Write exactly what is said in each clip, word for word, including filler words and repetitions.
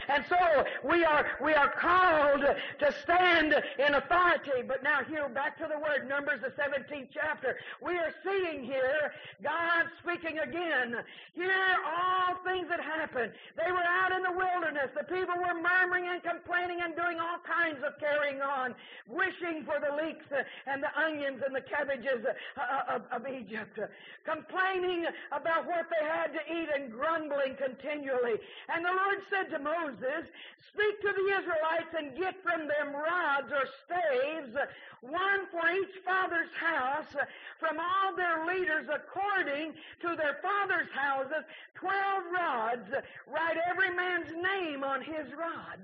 And so we are we are called to stand in authority. But now here, back to the word, Numbers, the seventeenth chapter. We are seeing here God speaking again. Here, all things that happened. They were out in the wilderness. The people were murmuring and complaining and doing all kinds of carrying on, wishing for the leeks and the onions and the cabbages of, of Egypt, complaining about what they had to eat and grumbling continually. And the Lord said to Moses, speak to the Israelites and get from them rods or staves, one for each father's house, from all their leaders according to their father's houses, twelve rods. Write every man's name on his rod.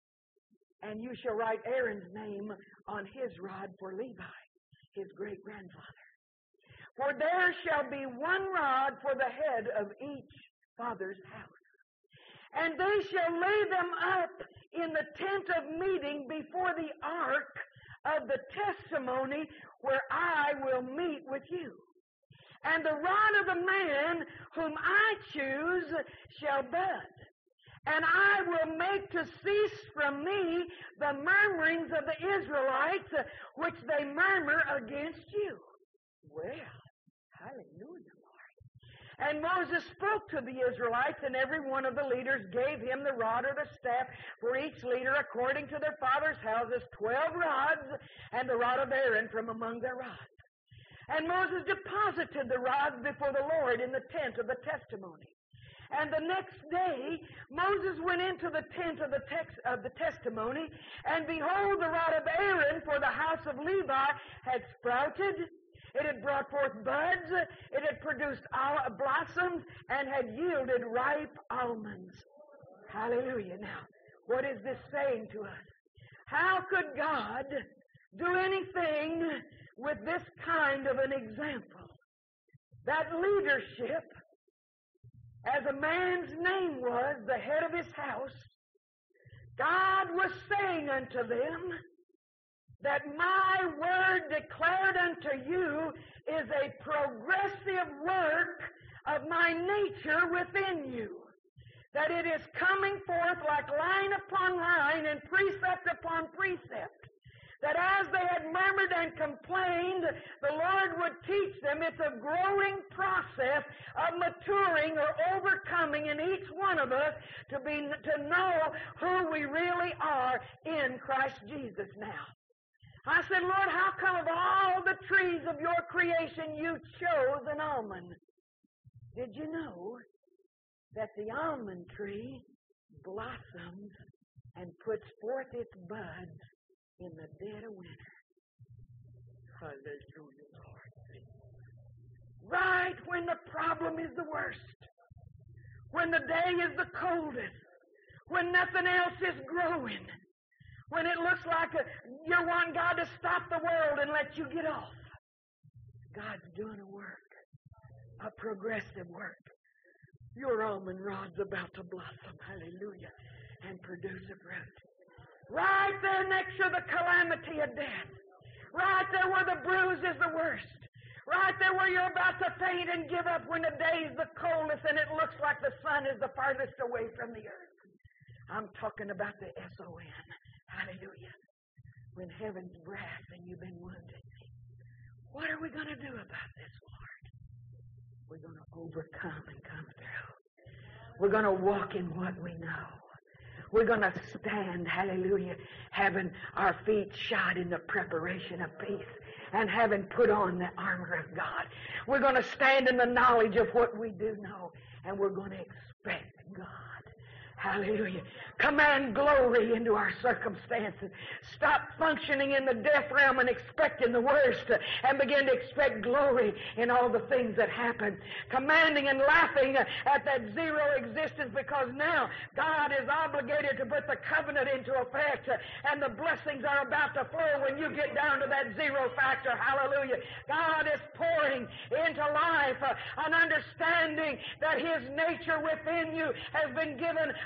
And you shall write Aaron's name on his rod for Levi, his great-grandfather. For there shall be one rod for the head of each father's house. And they shall lay them up in the tent of meeting before the ark of the testimony where I will meet with you. And the rod of the man whom I choose shall bud. And I will make to cease from me the murmurings of the Israelites, which they murmur against you. Well, hallelujah, Lord. And Moses spoke to the Israelites, and every one of the leaders gave him the rod or the staff for each leader according to their father's houses, twelve rods, and the rod of Aaron from among their rods. And Moses deposited the rods before the Lord in the tent of the testimony. And the next day, Moses went into the tent of the, text, of the testimony, and behold, the rod of Aaron for the house of Levi had sprouted. It had brought forth buds. It had produced blossoms and had yielded ripe almonds. Hallelujah. Now, what is this saying to us? How could God do anything with this kind of an example? That leadership, as a man's name was, the head of his house, God was saying unto them that my word declared unto you is a progressive work of my nature within you. That it is coming forth like line upon line and precept upon precept. That as they had murmured and complained, the Lord would teach them. It's a growing process of maturing or overcoming in each one of us to be to know who we really are in Christ Jesus now. I said, Lord, how come of all the trees of your creation you chose an almond? Did you know that the almond tree blossoms and puts forth its buds in the dead of winter? Hallelujah, Lord. Right when the problem is the worst, when the day is the coldest, when nothing else is growing, when it looks like a, you're wanting God to stop the world and let you get off, God's doing a work, a progressive work. Your almond rod's about to blossom, hallelujah, and produce a fruit. Right there next to the calamity of death. Right there where the bruise is the worst. Right there where you're about to faint and give up when the day is the coldest and it looks like the sun is the farthest away from the earth. I'm talking about the S O N. Hallelujah. When heaven's brass and you've been wounded. What are we going to do about this, Lord? We're going to overcome and come through. We're going to walk in what we know. We're going to stand, hallelujah, having our feet shod in the preparation of peace and having put on the armor of God. We're going to stand in the knowledge of what we do know, and we're going to expect God. Hallelujah. Command glory into our circumstances. Stop functioning in the death realm and expecting the worst, and begin to expect glory in all the things that happen. Commanding and laughing at that zero existence, because now God is obligated to put the covenant into effect, and the blessings are about to flow when you get down to that zero factor. Hallelujah. God is pouring into life an understanding that His nature within you has been given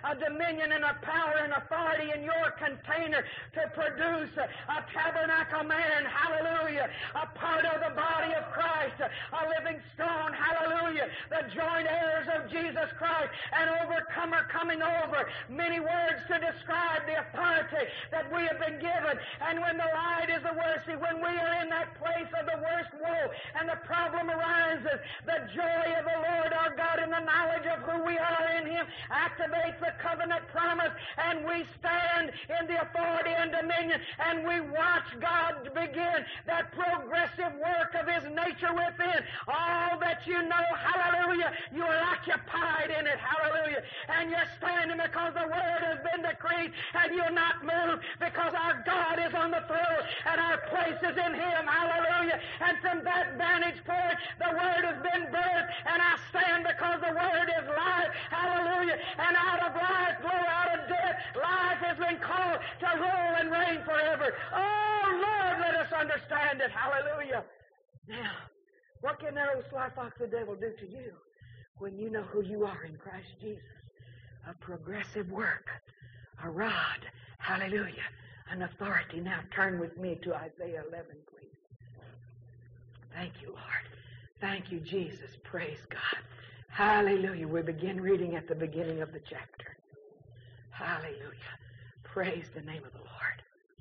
a dominion and a power and authority in your container to produce a tabernacle man, hallelujah, a part of the body of Christ, a living stone, hallelujah, the joint heirs of Jesus Christ, an overcomer coming over. Many words to describe the authority that we have been given. And when the light is the worst, see, when we are in that place of the worst woe and the problem arises, the joy of the Lord our God in the knowledge of who we are in Him activates the covenant promise, and we stand in the authority and dominion, and we watch God begin that progressive work of His nature within. All that you know, hallelujah, you are occupied in it, hallelujah, and you're standing because the Word has been decreed, and you'll not move because our God is on the throne, and our place is in Him, hallelujah, and from that vantage point, the Word has been birthed, and I stand because the Word is life, hallelujah, and out of life, flow out of death, life has been called to rule and reign forever. Oh, Lord, let us understand it, hallelujah. Now, what can that old sly fox, the devil, do to you when you know who you are in Christ Jesus? A progressive work, a rod, hallelujah, an authority. Now turn with me to Isaiah eleven, please. Thank you, Lord. Thank you, Jesus. Praise God. Hallelujah. We begin reading at the beginning of the chapter. Hallelujah. Praise the name of the Lord.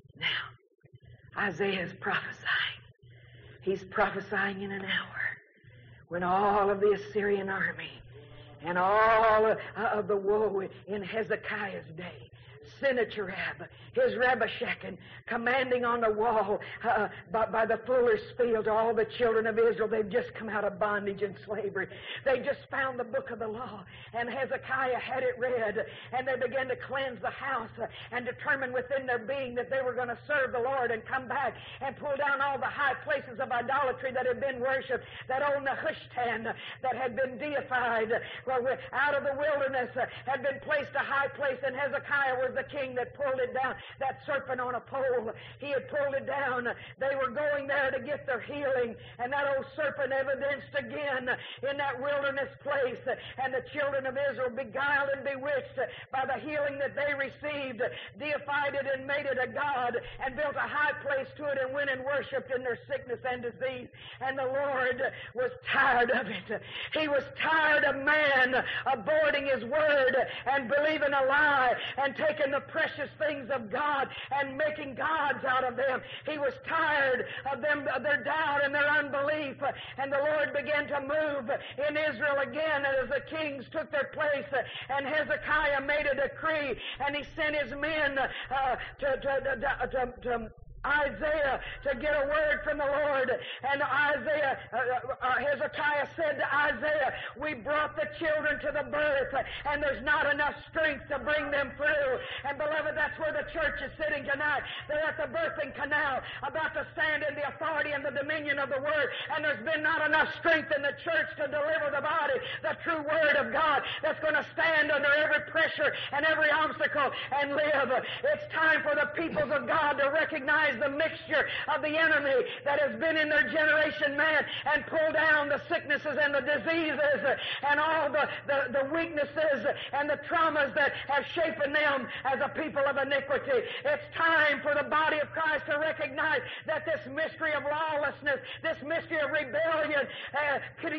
Now, Isaiah is prophesying. He's prophesying in an hour when all of the Assyrian army and all of the woe in Hezekiah's day, Sennacherib, his Rabashakeh, commanding on the wall uh, by, by the fuller's field, all the children of Israel, they've just come out of bondage and slavery. They just found the book of the law, and Hezekiah had it read, and they began to cleanse the house uh, and determine within their being that they were going to serve the Lord and come back and pull down all the high places of idolatry that had been worshipped, that old Nehushtan that had been deified uh, out of the wilderness uh, had been placed a high place, and Hezekiah was the king that pulled it down. That serpent on a pole, he had pulled it down. They were going there to get their healing, and that old serpent evidenced again in that wilderness place, and the children of Israel, beguiled and bewitched by the healing that they received, deified it and made it a god, and built a high place to it and went and worshipped in their sickness and disease. And the Lord was tired of it. He was tired of man aborting His word and believing a lie and taking the precious things of God and making gods out of them. He was tired of them, of their doubt and their unbelief. And the Lord began to move in Israel again as the kings took their place. And Hezekiah made a decree, and he sent his men uh, to, to, to, to, to Isaiah to get a word from the Lord. And Isaiah, uh, uh, Hezekiah said to Isaiah, we brought the children to the birth, and there's not enough strength to bring them through. And beloved, that's where the church is sitting tonight. They're at the birthing canal, about to stand in the authority and the dominion of the Word, and there's been not enough strength in the church to deliver the body, the true Word of God that's going to stand under every pressure and every obstacle and live. It's time for the peoples of God to recognize the mixture of the enemy that has been in their generation, man, and pull down the sicknesses and the diseases and all the, the, the weaknesses and the traumas that have shapen them as a people of iniquity. It's time for the body of Christ to recognize that this mystery of lawlessness, this mystery of rebellion, uh,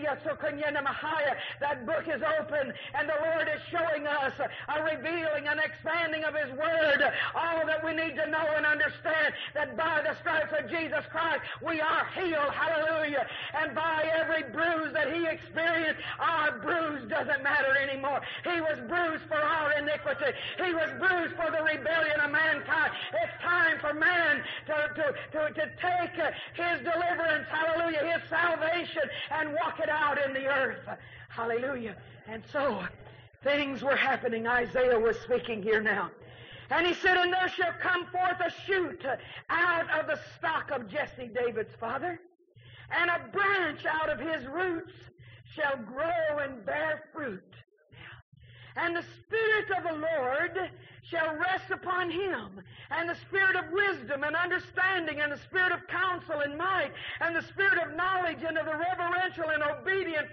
that book is open, and the Lord is showing us a revealing and expanding of His Word, all that we need to know and understand, that by the stripes of Jesus Christ we are healed, hallelujah, and by every bruise that He experienced, our bruise doesn't matter anymore. He was bruised for our iniquity. He was bruised for the rebellion of mankind. It's time for man to, to, to, to take His deliverance, hallelujah, His salvation, and walk it out in the earth, hallelujah. And so things were happening. Isaiah was speaking here now. And he said, and there shall come forth a shoot out of the stock of Jesse, David's father, and a branch out of his roots shall grow and bear fruit. And the Spirit of the Lord shall rest upon him, and the Spirit of wisdom and understanding, and the Spirit of counsel and might, and the Spirit of knowledge, and of the reverential and obedient fear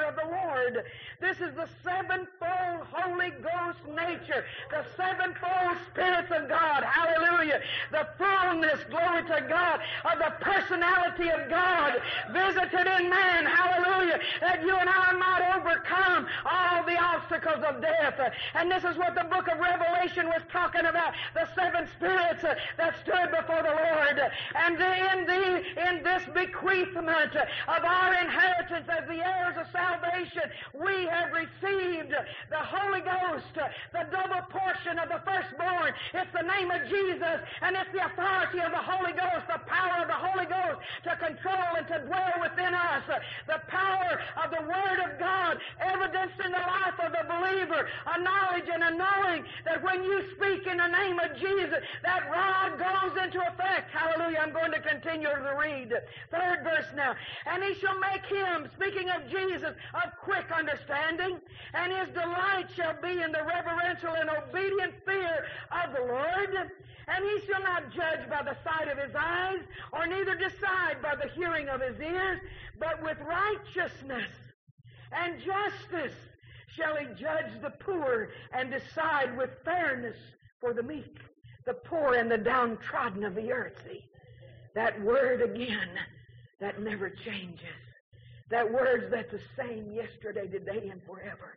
power of the Lord. This is the sevenfold Holy Ghost nature, the sevenfold spirits of God. Hallelujah. The fullness, glory to God, of the personality of God visited in man. Hallelujah. That you and I might overcome all the obstacles of death. And this is what the book of Revelation was talking about, the seven spirits that stood before the Lord. And in, the, in this bequeathment of our inheritance as the heirs of salvation, we have received the Holy Ghost, the double portion of the firstborn. It's the name of Jesus, and it's the authority of the Holy Ghost, the power of the Holy Ghost to control and to dwell within us, the power of the Word of God evidenced in the life of the believer, a knowledge and a knowing that when you speak in the name of Jesus, that rod goes into effect. Hallelujah. I'm going to continue to read. Third verse now. And he shall make him, speaking of Jesus, of quick understanding, and his delight shall be in the reverential and obedient fear of the Lord. And he shall not judge by the sight of his eyes, or neither decide by the hearing of his ears, but with righteousness and justice shall he judge the poor, and decide with fairness for the meek, the poor and the downtrodden of the earth. See, that word again, that never changes. That word that's the same yesterday, today, and forever.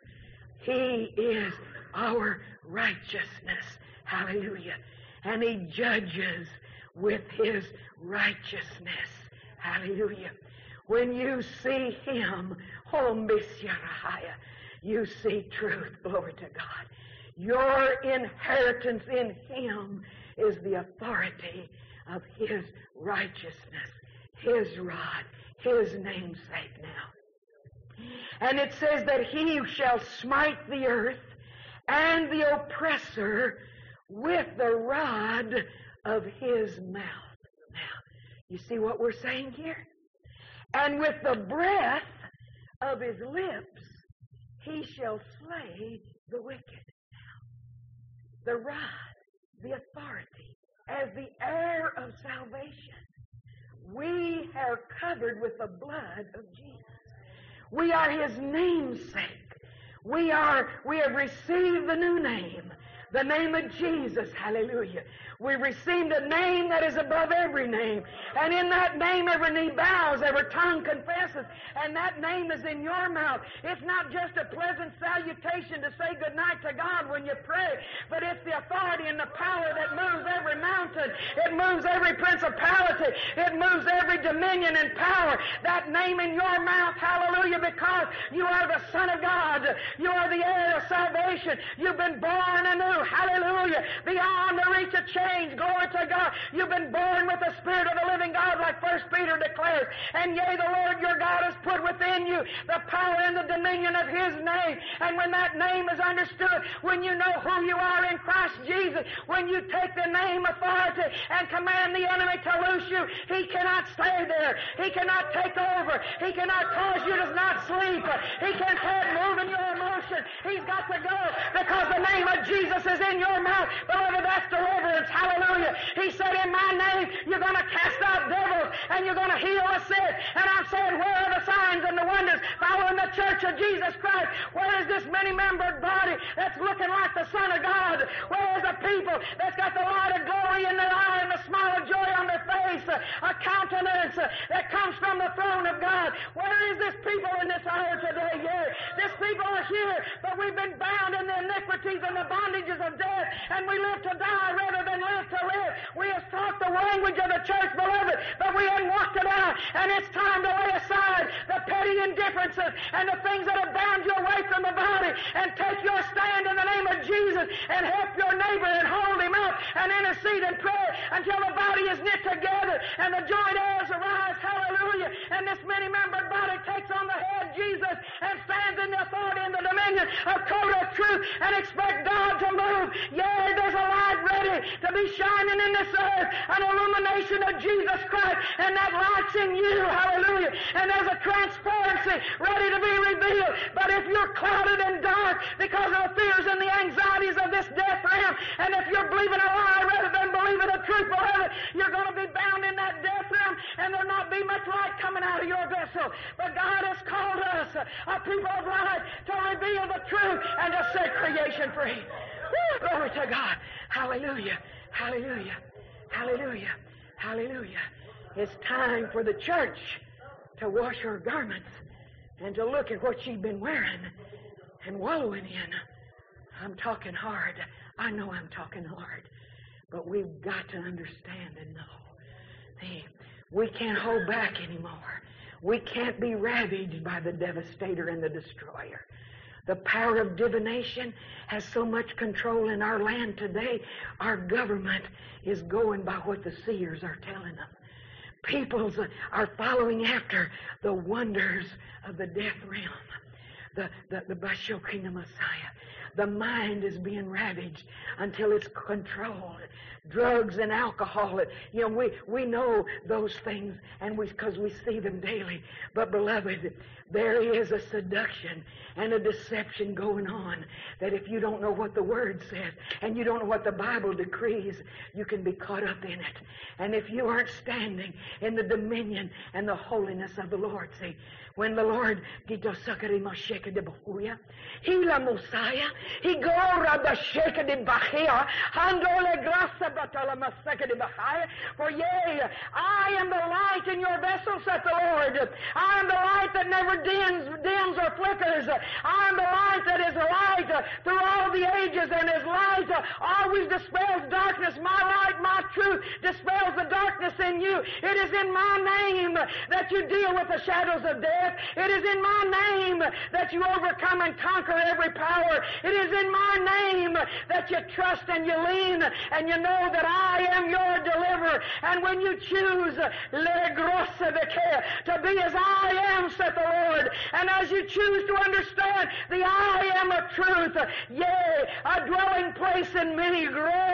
He is our righteousness. Hallelujah. And he judges with his righteousness. Hallelujah. When you see him, oh, Messiah, you see truth. Glory to God. Your inheritance in him is the authority of his righteousness, his rod, his namesake now. And it says that he shall smite the earth and the oppressor with the rod of his mouth. Now, you see what we're saying here? And with the breath of his lips he shall slay the wicked. Now, the rod, the authority, as the heir of salvation, we are covered with the blood of Jesus. We are his namesake. We are, we have received the new name, the name of Jesus. Hallelujah. We received a name that is above every name. And in that name every knee bows, every tongue confesses. And that name is in your mouth. It's not just a pleasant salutation to say goodnight to God when you pray, but it's the authority and the power that moves every mountain. It moves every principality. It moves every dominion and power. That name in your mouth, hallelujah, because you are the Son of God. You are the heir of salvation. You've been born anew, hallelujah, beyond the reach of change. Glory to God. You've been born with the Spirit of the living God, like First Peter declares. And yea, the Lord your God has put within you the power and the dominion of his name. And when that name is understood, when you know who you are in Christ Jesus, when you take the name authority and command the enemy to loose you, he cannot stay there. He cannot take over. He cannot cause you to not sleep. He can't have move in your emotion. He's got to go because the name of Jesus is in your mouth. Beloved, that's deliverance. Hallelujah. He said, in my name, you're going to cast out devils and you're going to heal the sick. And I'm saying, where are the signs and the wonders following the church of Jesus Christ? Where is this many-membered body that's looking like the Son of God? Where is the people that's got the light of glory in their eye and the smile of joy on their face, a countenance that comes from the throne of God? Where is this people in this hour today? Yeah, this people are here, but we've been bound in the iniquities and the bondages of death, and we live to die rather than live to live. We have talked the language of the church, beloved, but we haven't walked it out. And it's time to lay aside the petty indifferences and the things that have bound you away from the body and take your stand in the name of Jesus and help your neighbor and hold him up and intercede and pray until the body is knit together and the joint heirs arise. Hallelujah. And this many-membered body takes on the head, Jesus, and stands in the authority and the dominion of total truth and expect God to move. Yea, there's a light ready to be shining in this earth, an illumination of Jesus Christ, and that light's in you, hallelujah, and there's a transparency ready to be revealed. But if you're clouded and dark because of the fears and the anxieties of this death realm, and if you're believing a lie rather than believing the truth, beloved, you're going to be bound in that death realm, and there'll not be much light coming out of your vessel. But God has called us a people of light, to reveal the truth and to set creation free. Woo, glory to God. Hallelujah. Hallelujah. Hallelujah. Hallelujah. It's time for the church to wash her garments and to look at what she's been wearing and wallowing in. I'm talking hard. I know I'm talking hard. But we've got to understand and know. See, we can't hold back anymore. We can't be ravaged by the devastator and the destroyer. The power of divination has so much control in our land today, our government is going by what the seers are telling them. Peoples are following after the wonders of the death realm, the, the, the Bashokinah Messiah. The mind is being ravaged until it's controlled. Drugs and alcohol, you know, we, we know those things and we because we see them daily. But, beloved, there is a seduction and a deception going on that if you don't know what the Word says and you don't know what the Bible decrees, you can be caught up in it. And if you aren't standing in the dominion and the holiness of the Lord, see, when the Lord, he la Messiah, he gora basheka de bachia, handole grasa batala maseka de bachia. For yea, I am the light in your vessel, saith the Lord. I am the light that never dims, dims or flickers. I am the light that is light through all the ages, and His light always dispels darkness. My light, my truth, dispels the darkness in you. It is in my name that you deal with the shadows of death. It is in my name that you overcome and conquer every power. It is in my name that you trust and you lean and you know that I am your deliverer. And when you choose to be as I am, saith the Lord, and as you choose to understand the I am of truth, yea, a dwelling place in me,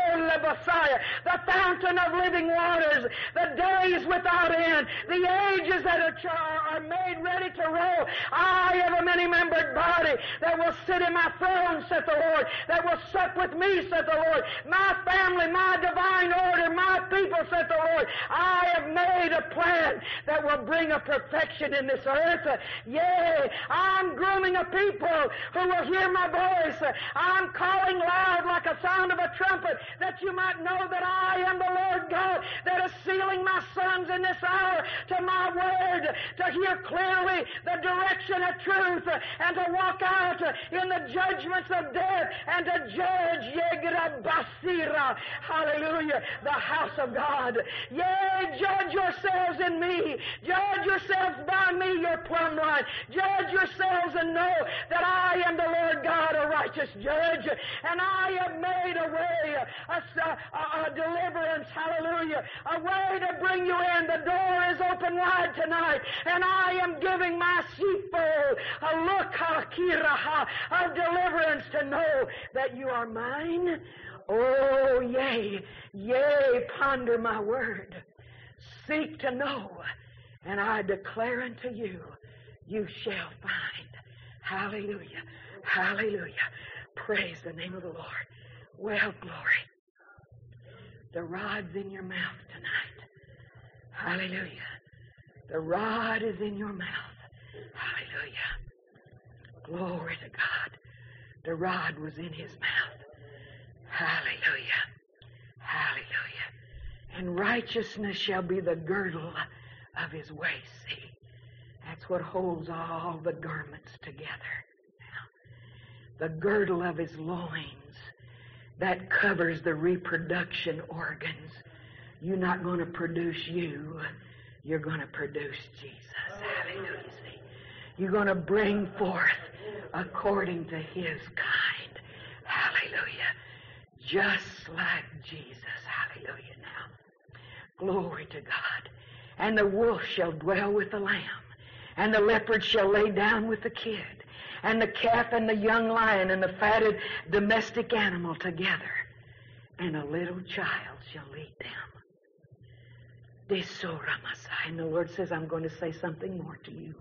the fountain of living waters, the days without end, the ages that are made ready to roll. I have a many-membered body that will sit in my throne, saith the Lord, that will sup with me, saith the Lord. My family, my divine order, my people, saith the Lord. I have made a plan that will bring a perfection in this earth. Yea, I'm grooming a people who will hear my voice. I'm calling loud like a sound of a trumpet, that you might know that I am the Lord God that is sealing my sons in this hour to my word, to hear clearly the direction of truth, and to walk out in the judgments of death, and to judge, Basira, hallelujah, the house of God. Yea, judge yourselves in me. Judge yourselves by me, your plumb line. Judge yourselves and know that I am the Lord God, a righteous judge, and I have made a way, a, a, a deliverance, hallelujah, a way to bring you in. The door is open wide tonight, and I am giving my sheepfold a look of deliverance to know that you are mine. Oh, yea, yea, ponder my word. Seek to know, and I declare unto you, you shall find. Hallelujah, hallelujah. Praise the name of the Lord. Well, glory. The rod's in your mouth tonight. Hallelujah. The rod is in your mouth. Hallelujah. Glory to God. The rod was in his mouth. Hallelujah. Hallelujah. And righteousness shall be the girdle of his waist. See, that's what holds all the garments together. Now, the girdle of his loins, that covers the reproduction organs. You're not going to produce you. You're going to produce Jesus. Hallelujah. See, you're going to bring forth according to his kind. Hallelujah. Just like Jesus. Hallelujah. Now, glory to God. And the wolf shall dwell with the lamb, and the leopard shall lay down with the kid, and the calf and the young lion and the fatted domestic animal together, and a little child shall lead them. And the Lord says, I'm going to say something more to you.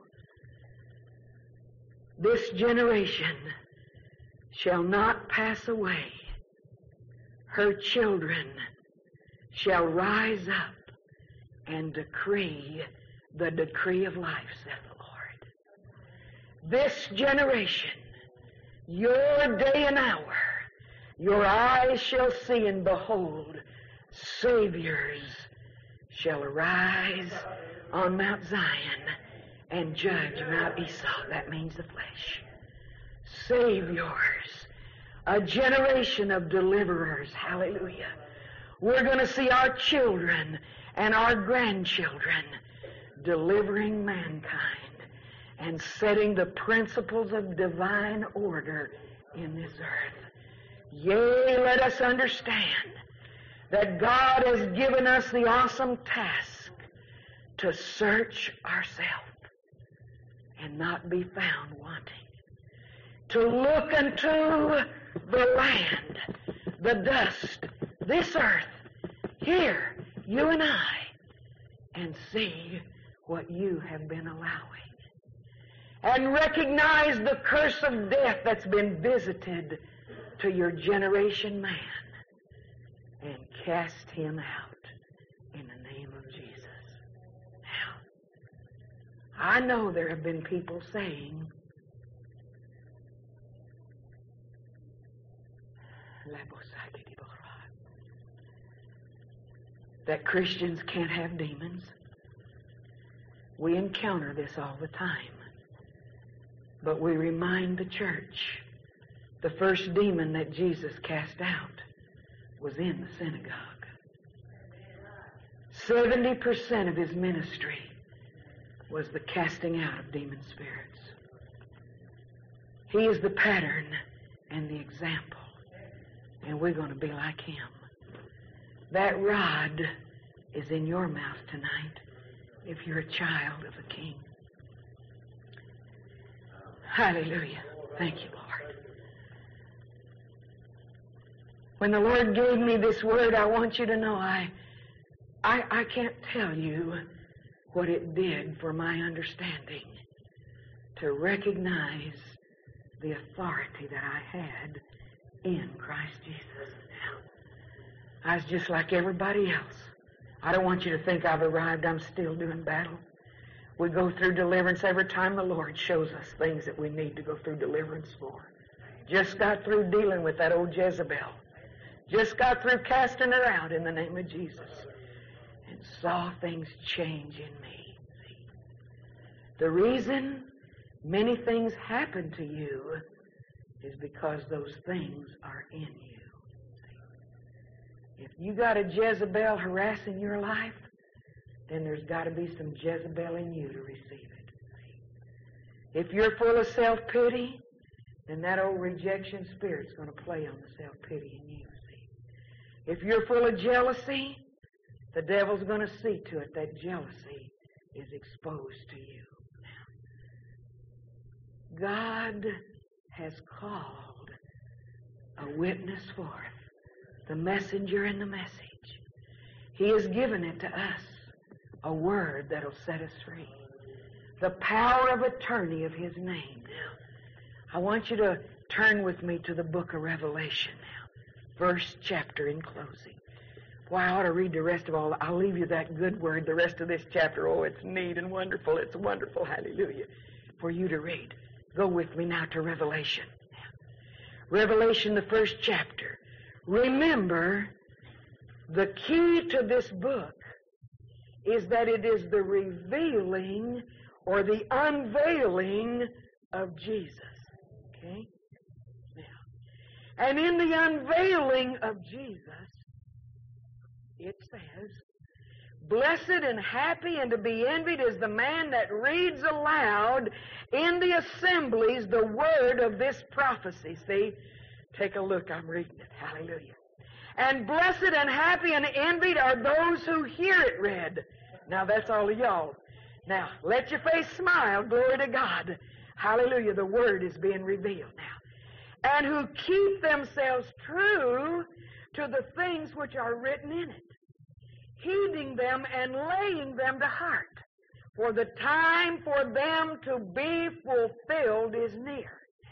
This generation shall not pass away. Her children shall rise up and decree the decree of life, saith the Lord. this generation, your day and hour, your eyes shall see and behold, Saviors shall arise on Mount Zion and judge Mount Esau. That means the flesh. Saviors, a generation of deliverers. Hallelujah. We're going to see our children and our grandchildren delivering mankind and setting the principles of divine order in this earth. Yea, let us understand that God has given us the awesome task to search ourselves and not be found wanting. To look unto the land, the dust, this earth, here, you and I, and see what you have been allowing. And recognize the curse of death that's been visited to your generation man, and cast him out in the name of Jesus. Now, I know there have been people saying, that Christians can't have demons. We encounter this all the time. But we remind the church, the first demon that Jesus cast out was in the synagogue. Seventy percent of his ministry was the casting out of demon spirits. He is the pattern and the example. And we're going to be like him. That rod is in your mouth tonight if you're a child of the King. Hallelujah. Thank you, Lord. When the Lord gave me this word, I want you to know I, I, I can't tell you what it did for my understanding to recognize the authority that I had in Christ Jesus. I was just like everybody else. I don't want you to think I've arrived. I'm still doing battle. We go through deliverance every time the Lord shows us things that we need to go through deliverance for. Just got through dealing with that old Jezebel. Just got through casting her out in the name of Jesus. And saw things change in me. See? The reason many things happen to you is because those things are in you. If you got a Jezebel harassing your life, then there's got to be some Jezebel in you to receive it. If you're full of self-pity, then that old rejection spirit's going to play on the self-pity in you. See? If you're full of jealousy, the devil's going to see to it that jealousy is exposed to you. God has called a witness forth, the messenger and the message. He has given it to us, a word that'll set us free. The power of attorney of His name. Now, I want you to turn with me to the book of Revelation now. First chapter in closing. Why, I ought to read the rest of all. I'll leave you that good word, the rest of this chapter. Oh, it's neat and wonderful. It's wonderful, hallelujah, for you to read. Go with me now to Revelation. Revelation, the first chapter. Remember, the key to this book is that it is the revealing or the unveiling of Jesus. Okay? Now, and in the unveiling of Jesus, it says, blessed and happy and to be envied is the man that reads aloud in the assemblies the word of this prophecy. See? Take a look. I'm reading it. Hallelujah. And blessed and happy and envied are those who hear it read. Now, that's all of y'all. Now, let your face smile. Glory to God. Hallelujah. The word is being revealed now. And who keep themselves true to the things which are written in it, heeding them and laying them to heart. For the time for them to be fulfilled is near.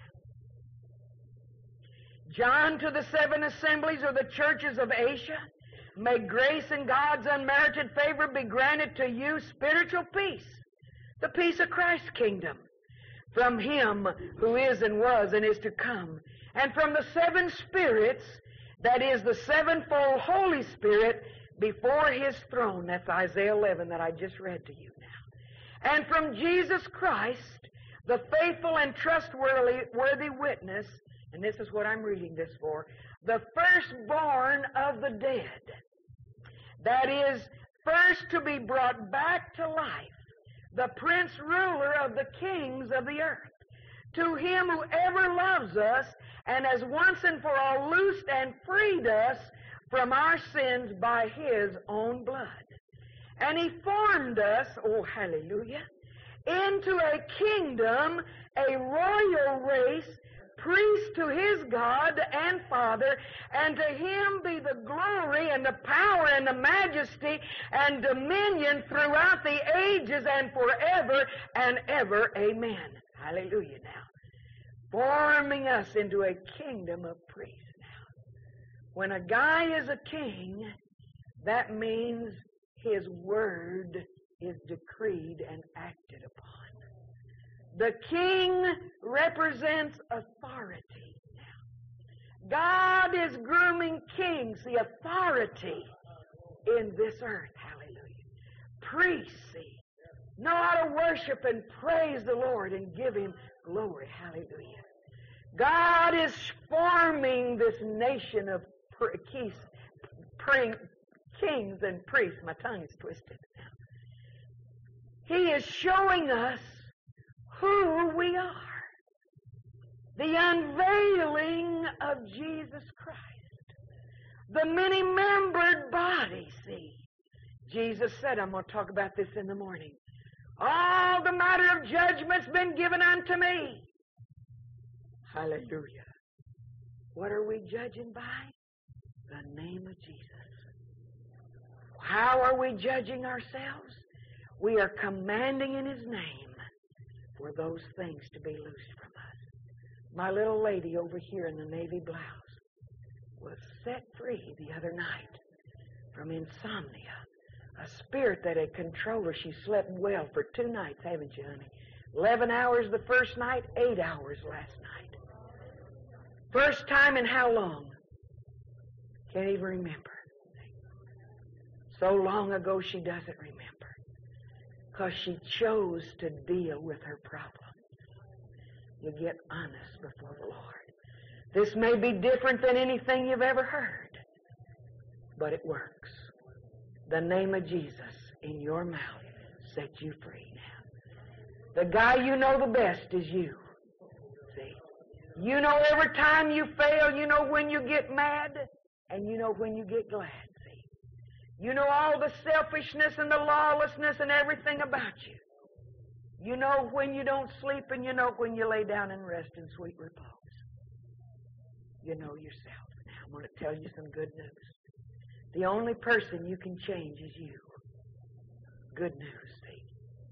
John, to the seven assemblies of the churches of Asia, may grace and God's unmerited favor be granted to you, spiritual peace, the peace of Christ's kingdom. from Him who is and was and is to come, and from the seven spirits, that is the sevenfold Holy Spirit, before His throne. That's Isaiah eleven that I just read to you now. And from Jesus Christ, the faithful and trustworthy worthy witness, and this is what I'm reading this for, the firstborn of the dead, that is, first to be brought back to life, the prince ruler of the kings of the earth. To Him who ever loves us, and has once and for all loosed and freed us from our sins by His own blood. And He formed us, oh hallelujah, into a kingdom, a royal race, priest to His God and Father, and to Him be the glory and the power and the majesty and dominion throughout the ages and forever and ever. Amen. Hallelujah now. Forming us into a kingdom of priests now. When a guy is a king, that means his word is decreed and acted upon. The king represents authority now. God is grooming kings, the authority in this earth. Hallelujah. Priests, see, know how to worship and praise the Lord and give Him glory. Hallelujah. God is forming this nation of pr- keys, praying, kings and priests. My tongue is twisted. He is showing us who we are. The unveiling of Jesus Christ. The many-membered body, see. Jesus said, I'm going to talk about this in the morning, all the matter of judgment's been given unto me. Hallelujah. What are we judging by? The name of Jesus. How are we judging ourselves? We are commanding in His name for those things to be loosed from us. My little lady over here in the navy blouse was set free the other night from insomnia. A spirit that had controlled her. She slept well for two nights, haven't you, honey? Eleven hours the first night, eight hours last night. First time in how long? Can't even remember. So long ago she doesn't remember. Because she chose to deal with her problems. You get honest before the Lord. This may be different than anything you've ever heard, but it works. The name of Jesus in your mouth sets you free now. The guy you know the best is you. See? You know every time you fail, you know when you get mad, and you know when you get glad. See? You know all the selfishness and the lawlessness and everything about you. You know when you don't sleep, and you know when you lay down and rest in sweet repose. You know yourself. Now I'm going to tell you some good news. The only person you can change is you. Good news, see.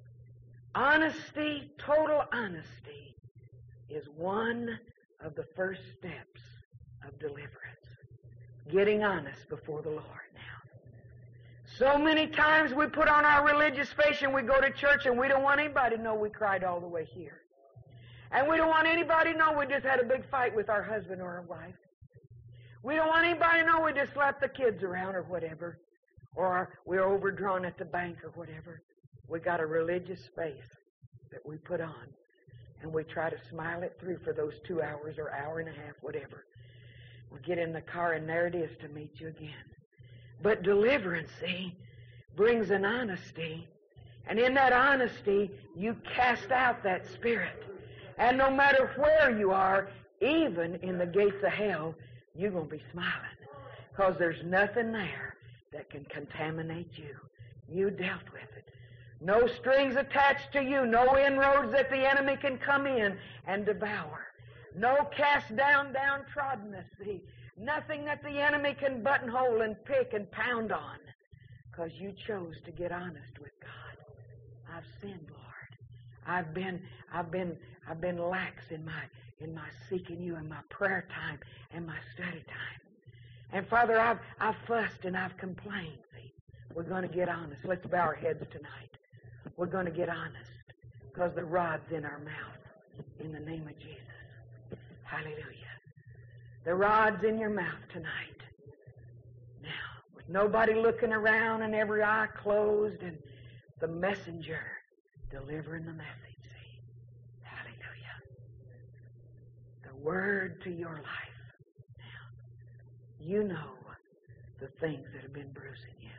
Honesty, total honesty, is one of the first steps of deliverance. Getting honest before the Lord now. So many times we put on our religious face and we go to church and we don't want anybody to know we cried all the way here. And we don't want anybody to know we just had a big fight with our husband or our wife. We don't want anybody to know we just slapped the kids around or whatever. Or we're overdrawn at the bank or whatever. We got a religious face that we put on. And we try to smile it through for those two hours or hour and a half, whatever. We get in the car and there it is to meet you again. But deliverance, see, brings an honesty. And in that honesty, you cast out that spirit. And no matter where you are, even in the gates of hell, you're going to be smiling. Because there's nothing there that can contaminate you. You dealt with it. No strings attached to you. No inroads that the enemy can come in and devour. No cast down, downtroddenness. See, nothing that the enemy can buttonhole and pick and pound on. Because you chose to get honest with God. I've sinned, Lord. I've been, I've been, I've been lax in my, in my seeking you and my prayer time and my study time. And Father, I've, I've fussed and I've complained. See, we're going to get honest. Let's bow our heads tonight. We're going to get honest because the rod's in our mouth. In the name of Jesus. Hallelujah. The rod's in your mouth tonight. Now, with nobody looking around and every eye closed and the messenger delivering the message. See? Hallelujah. The word to your life. Now, you know the things that have been bruising you.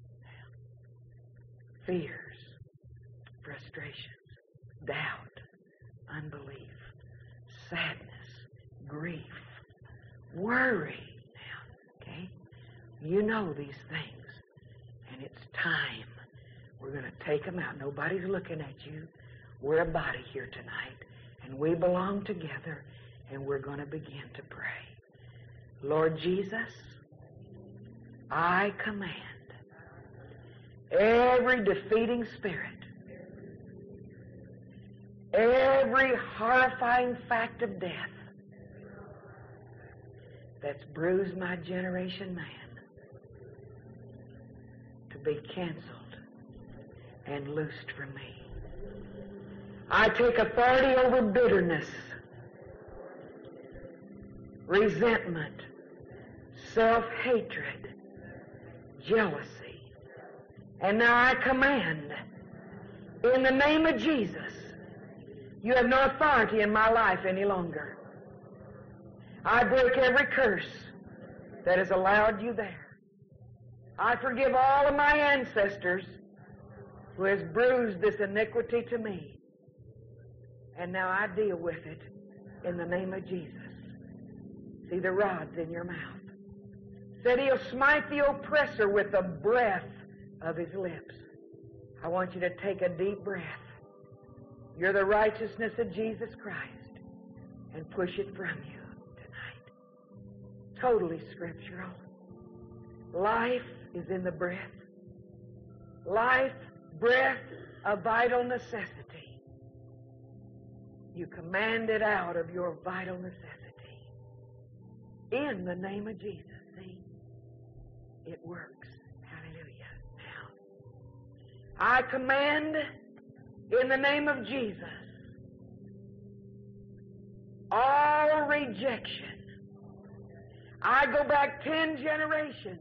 Now, fears, frustrations, doubt, unbelief, sadness, grief, worry. Now, okay? You know these things, and it's time. We're going to take them out. Nobody's looking at you. We're a body here tonight, and we belong together, and we're going to begin to pray. Lord Jesus, I command every defeating spirit, every horrifying fact of death that's bruised my generation man to be canceled and loosed from me. I take authority over bitterness, resentment, self-hatred, jealousy. And now I command, in the name of Jesus, you have no authority in my life any longer. I break every curse that has allowed you there. I forgive all of my ancestors who has bruised this iniquity to me. And now I deal with it in the name of Jesus. See, the rod's in your mouth. Said he'll smite the oppressor with the breath of his lips. I want you to take a deep breath. You're the righteousness of Jesus Christ, and push it from you tonight. Totally scriptural. Life is in the breath. Life, breath, a vital necessity. You command it out of your vital necessity. In the name of Jesus. See? It works. Hallelujah. Now, I command in the name of Jesus all rejection. I go back ten generations,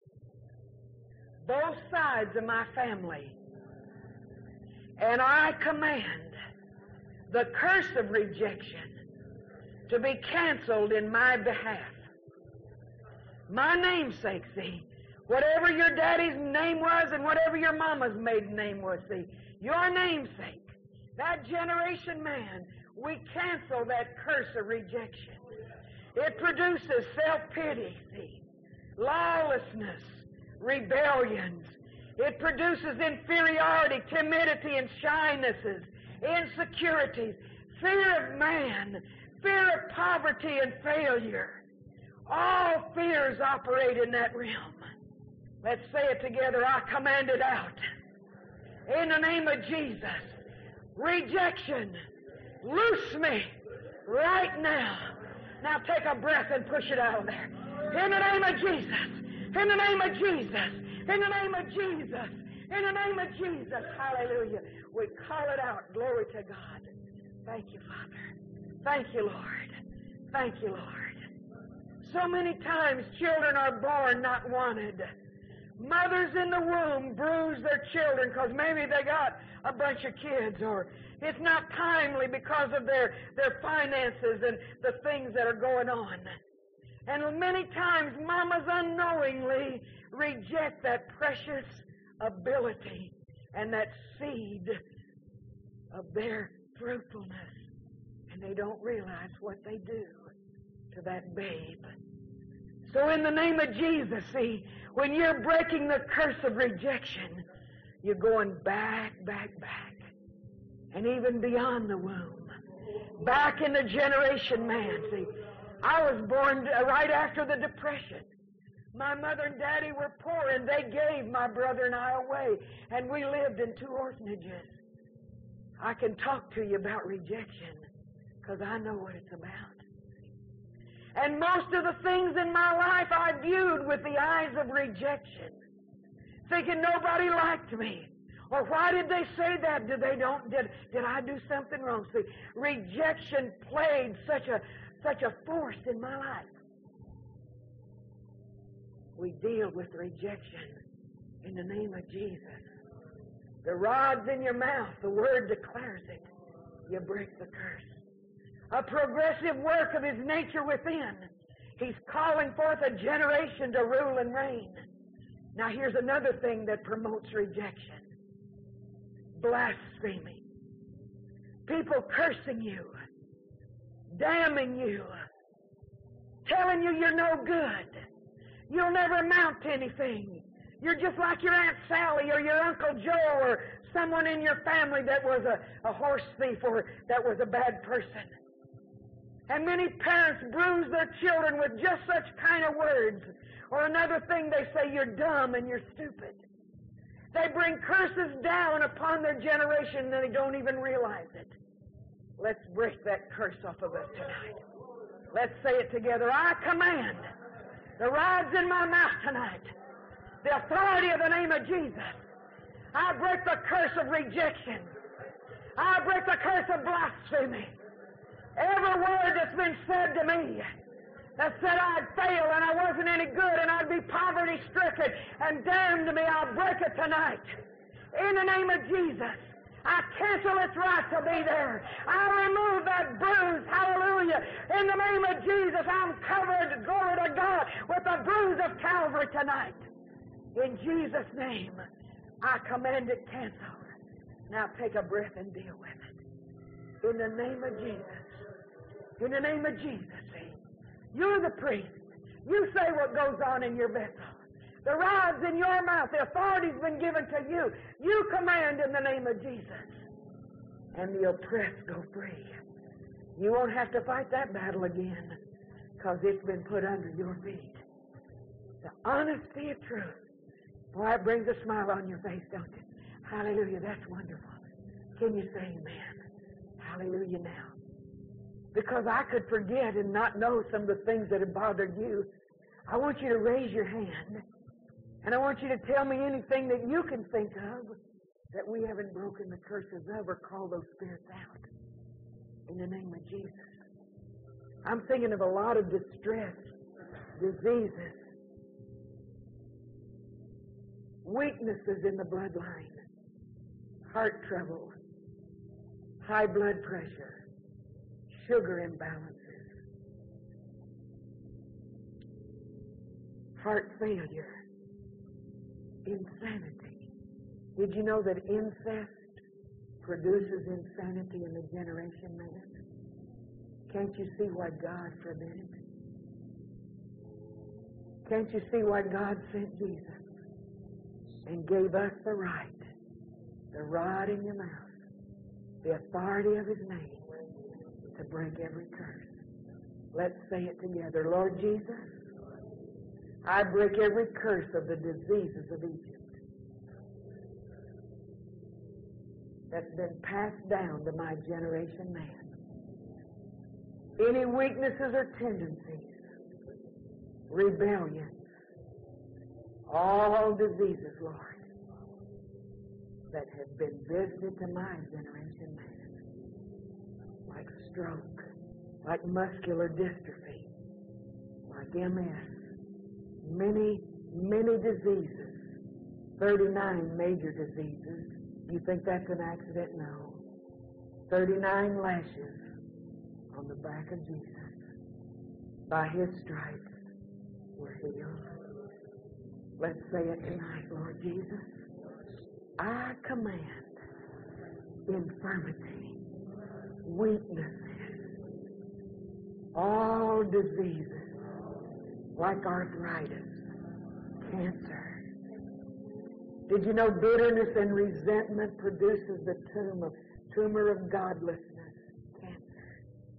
both sides of my family, and I command the curse of rejection to be canceled in my behalf. My namesake, see, whatever your daddy's name was and whatever your mama's maiden name was, see, your namesake, that generation man, we cancel that curse of rejection. It produces self-pity, see, lawlessness, rebellions. It produces inferiority, timidity, and shynesses, insecurities, fear of man, fear of poverty and failure. All fears operate in that realm. Let's say it together. I command it out. In the name of Jesus. Rejection. Loose me right now. Now take a breath and push it out of there. In the name of Jesus. In the name of Jesus. In the name of Jesus. In the name of Jesus. Hallelujah. We call it out. Glory to God. Thank you, Father. Thank you, Lord. Thank you, Lord. So many times children are born not wanted. Mothers in the womb bruise their children because maybe they got a bunch of kids, or it's not timely because of their, their finances and the things that are going on. And many times mamas unknowingly reject that precious ability and that seed of their fruitfulness. And they don't realize what they do to that babe. So in the name of Jesus, see, when you're breaking the curse of rejection, you're going back, back, back. And even beyond the womb. Back in the generation man, see. I was born right after the Depression. My mother and daddy were poor, and they gave my brother and I away. And we lived in two orphanages. I can talk to you about rejection because I know what it's about. And most of the things in my life I viewed with the eyes of rejection, thinking nobody liked me, Or why did they say that? Did they don't did did I do something wrong? See, rejection played such a such a force in my life. We deal with rejection in the name of Jesus. The rod's in your mouth, the Word declares it. You break the curse. A progressive work of His nature within. He's calling forth a generation to rule and reign. Now here's another thing that promotes rejection. Blasphemy. People cursing you, damning you, telling you you're no good. You'll never amount to anything. You're just like your Aunt Sally or your Uncle Joe or someone in your family that was a, a horse thief or that was a bad person. And many parents bruise their children with just such kind of words. Or another thing, they say you're dumb and you're stupid. They bring curses down upon their generation and they don't even realize it. Let's break that curse off of us tonight. Let's say it together. I command the rod's in my mouth tonight. The authority of the name of Jesus. I break the curse of rejection. I break the curse of blasphemy. Every word that's been said to me that said I'd fail and I wasn't any good and I'd be poverty-stricken and damned to me, I'll break it tonight. In the name of Jesus, I cancel its right to be there. I remove that bruise, hallelujah. In the name of Jesus, I'm covered, glory to God, with the bruise of Calvary tonight. In Jesus' name, I command it canceled. Now take a breath and deal with it. In the name of Jesus. In the name of Jesus, see. You're the priest. You say what goes on in your vessel. The rod's in your mouth. The authority's been given to you. You command in the name of Jesus. And the oppressed go free. You won't have to fight that battle again because it's been put under your feet. The honesty of truth. Boy, it brings a smile on your face, don't it? Hallelujah, that's wonderful. Can you say amen? Hallelujah now. Because I could forget and not know some of the things that have bothered you. I want you to raise your hand. And I want you to tell me anything that you can think of that we haven't broken the curses of or called those spirits out. In the name of Jesus. I'm thinking of a lot of distress, diseases, weaknesses in the bloodline, heart trouble, high blood pressure, sugar imbalances, heart failure, insanity. Did you know that incest produces insanity in the generation man? Can't you see why God forbid it? Can't you see why God sent Jesus and gave us the right, the rod in your mouth, the authority of His name, to break every curse? Let's say it together. Lord Jesus, I break every curse of the diseases of Egypt that's been passed down to my generation man. Any weaknesses or tendencies, rebellions, all diseases, Lord, that have been visited to my generation man. Like stroke, like muscular dystrophy, like M S, many, many diseases, thirty-nine major diseases. You think that's an accident? No. thirty-nine lashes on the back of Jesus. By His stripes, we're healed. Let's say it tonight, Lord Jesus. I command infirmity, weaknesses, all diseases like arthritis, cancer. Did you know bitterness and resentment produces the tumor, tumor of godlessness, cancer?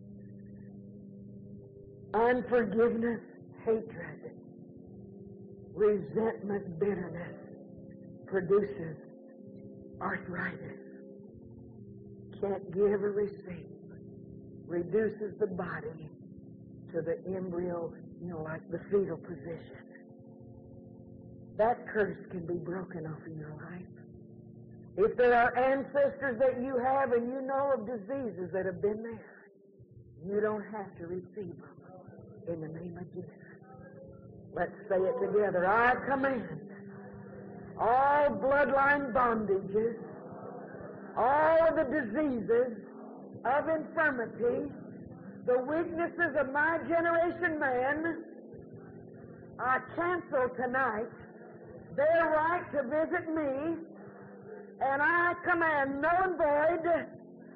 Unforgiveness, hatred, resentment, bitterness produces arthritis. Can't give or receive. Reduces the body to the embryo, you know, like the fetal position. That curse can be broken off in your life. If there are ancestors that you have and you know of diseases that have been there, you don't have to receive them in the name of Jesus. Let's say it together. I command all bloodline bondages, all of the diseases of infirmity, the weaknesses of my generation man, I cancel tonight their right to visit me, and I command null and void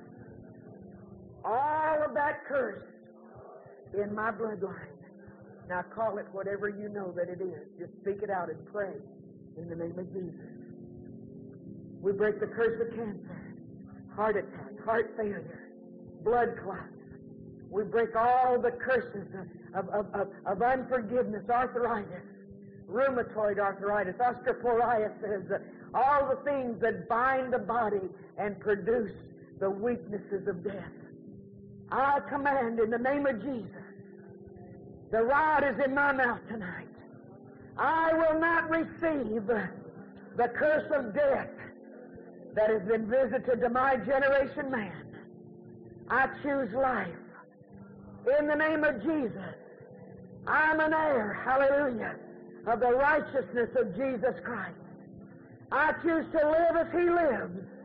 all of that curse in my bloodline. Now call it whatever you know that it is. Just speak it out and pray in the name of Jesus. We break the curse of cancer, heart attack, heart failure, blood clots. We break all the curses of, of, of, of unforgiveness, arthritis, rheumatoid arthritis, osteoporosis, all the things that bind the body and produce the weaknesses of death. I command in the name of Jesus, the rod is in my mouth tonight. I will not receive the curse of death that has been visited to my generation man. I choose life. In the name of Jesus, I'm an heir, hallelujah, of the righteousness of Jesus Christ. I choose to live as He lives.